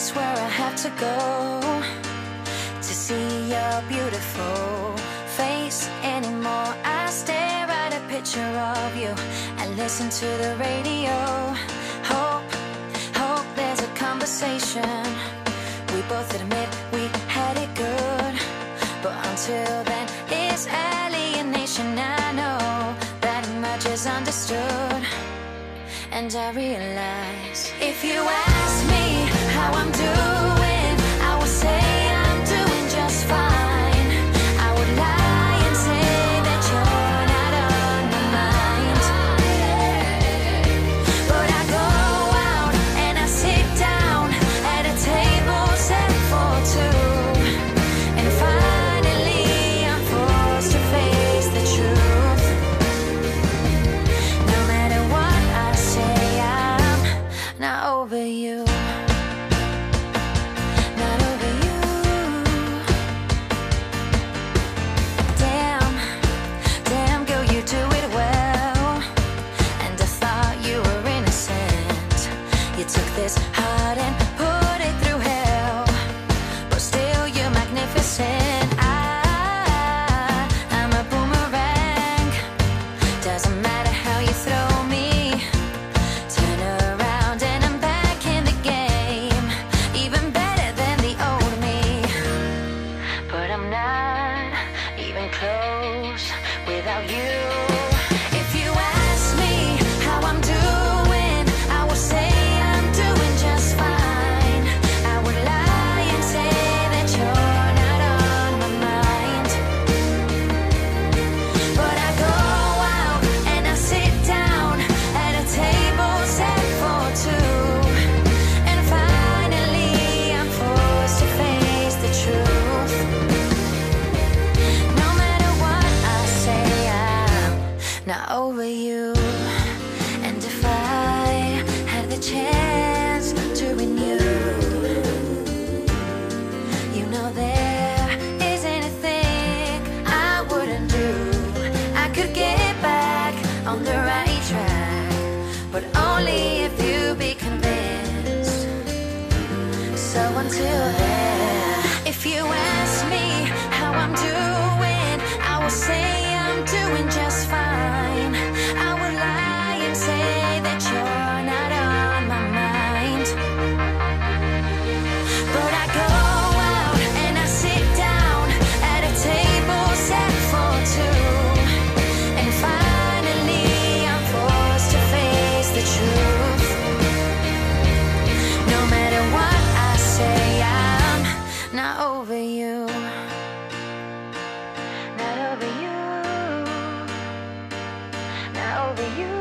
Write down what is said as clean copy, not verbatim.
place where I have to go to see your beautiful face anymore. I stare at a picture of you and listen to the radio. Hope there's a conversation. We both admit we had it good, but until then it's alienation. I know that much is understood, and I realize if you ask me how I'm doing, I will say I'm doing just fine. I would lie and say that you're not on my mind, but I go out and I sit down at a table set for two, and finally I'm forced to face the truth. No matter what I say, I'm not over you. Not over you. Damn girl, you do it well. And I thought you were innocent. You took this heart and put it through hell, but still you're magnificent. I'm a boomerang. Doesn't matter how you throw me, turn around and I'm back in the game, even better than the old me. But I'm not even close without you. If you ask me how I'm doing, I will say I'm doing just fine. I would lie and say that you're not on my mind, but I go out and I sit down at a table set for two, and finally I'm forced to face the truth. No matter what I say, I'm not over you. And if I had the chance to renew, you know there isn't a thing I wouldn't do. I could get back on the right track, but only if you be convinced. So until then, if you ask me how I'm doing, I will say I'm doing just fine. I would lie and say that you're not on my mind, but I go out and I sit down at a table set for two, and finally I'm forced to face the truth. No matter what I say, I'm not over you. Not over you. Not over you.